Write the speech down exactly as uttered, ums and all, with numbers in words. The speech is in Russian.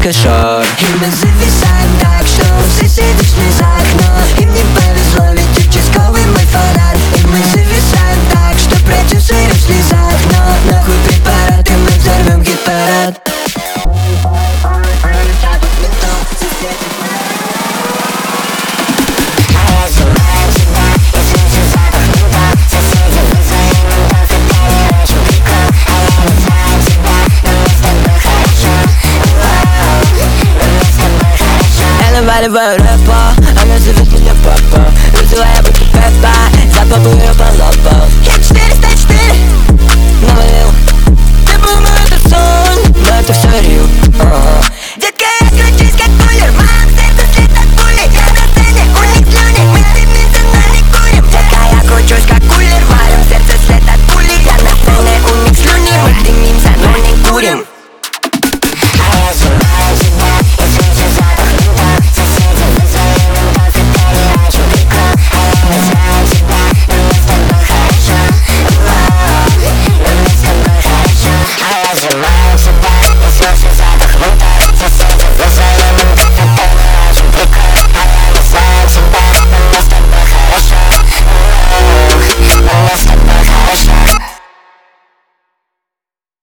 кошер. И мы зависаем так, что у соседей в слезах, но им не повезло, ведь участковый мой фанат. И мы зависаем так, что продюсеры в слезах, но нахуй препараты, мы взорвем хит-парад. Наваливаю рэпа, она зовет меня папа. Вызывая будто Пеппа, запапу ее по лобу. Я четыреста четыре навалил. Ты был мой этот сон, но это все рил. Детка, я кручусь как кулер, в моем сердце след от пули. Я на сцене, у них слюни, мы с ними за нами курим. Детка, я кручусь как кулер, в моем сердце след от пули. Я на сцене, у них слюни, мы дымимся, но не курим. Survive.